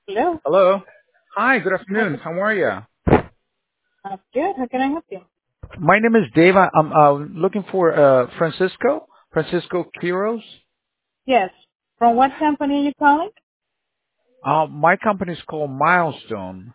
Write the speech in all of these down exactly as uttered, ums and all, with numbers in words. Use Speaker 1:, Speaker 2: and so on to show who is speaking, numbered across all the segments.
Speaker 1: Hello.
Speaker 2: Hello. Hi, good
Speaker 1: Hi.
Speaker 2: afternoon. How are you?
Speaker 1: Uh, good. How can I help you?
Speaker 2: My name is Dave. I- I'm uh, looking for uh, Francisco, Francisco Quiros.
Speaker 1: Yes. From what company are you calling?
Speaker 2: Uh, my company is called Milestone.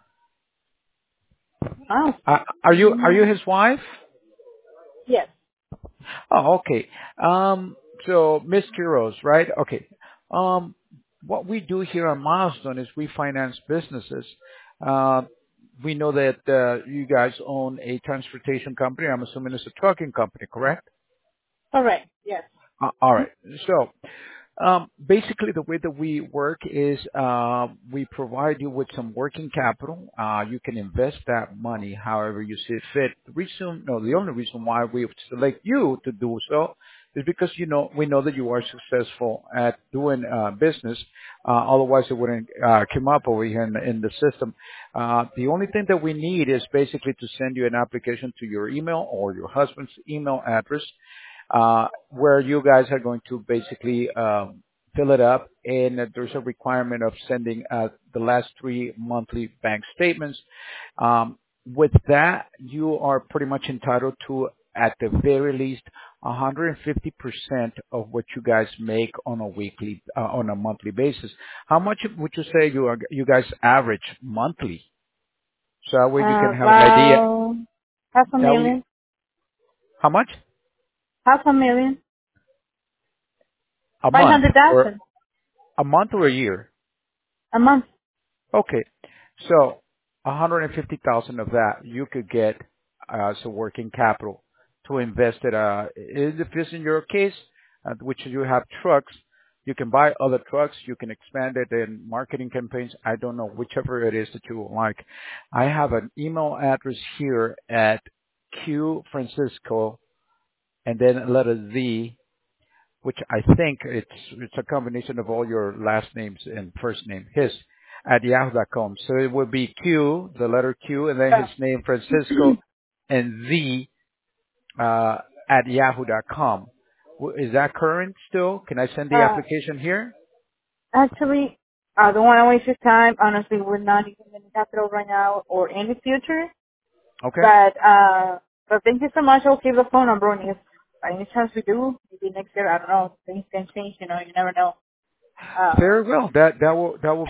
Speaker 1: Oh.
Speaker 2: Uh, are you are you
Speaker 1: Mm,
Speaker 2: his wife?
Speaker 1: yes.
Speaker 2: Oh, okay. Um, so Miss Quiros, right? Okay. Um, what we do here on Milestone is we finance businesses. Uh, we know that uh, you guys own a transportation company. I'm assuming it's a trucking company, correct?
Speaker 1: Correct. Yes.
Speaker 2: Uh, all right. So Um, basically, the way that we work is uh, we provide you with some working capital. Uh, you can invest that money however you see fit. The reason, no, the only reason why we select you to do so is because you know we know that you are successful at doing uh, business. Uh, otherwise, it wouldn't uh, come up over here in the, in the system. Uh, the only thing that we need is basically to send you an application to your email or your husband's email address uh, where you guys are going to basically um, fill it up, and there's a requirement of sending uh, the last three monthly bank statements. Um, with that, you are pretty much entitled to, at the very least, one hundred fifty percent of what you guys make on a weekly, uh, on a monthly basis. How much would you say you are, you guys average monthly? So that way you can
Speaker 1: Uh,
Speaker 2: have an idea.
Speaker 1: about half a
Speaker 2: That way,
Speaker 1: million.
Speaker 2: how much?
Speaker 1: Half a million.
Speaker 2: A
Speaker 1: Five
Speaker 2: month
Speaker 1: hundred
Speaker 2: or
Speaker 1: thousand
Speaker 2: a month or a year?
Speaker 1: a month.
Speaker 2: Okay. So one hundred fifty thousand of that you could get uh, as a working capital to invest it. Uh, if it's in your case, uh, which you have trucks, you can buy other trucks. You can expand it in marketing campaigns. I don't know, whichever it is that you like. I have an email address here at Q Francisco and then letter Z, which I think it's it's a combination of all your last names and first name, his, at yahoo dot com. So it would be Q, the letter Q, and then his
Speaker 1: Uh,
Speaker 2: name, Francisco, and Z uh, at yahoo dot com. W- Is that current still? Can I send the
Speaker 1: uh,
Speaker 2: application here?
Speaker 1: actually, I don't want to waste your time. Honestly, we're not even in the capital right now or in the future.
Speaker 2: Okay.
Speaker 1: But, uh, but thank you so much. I'll keep the phone number. And if by any chance we do, maybe next year, I don't know, things can change, you know, you never know. Uh,
Speaker 2: Very well. That that will that will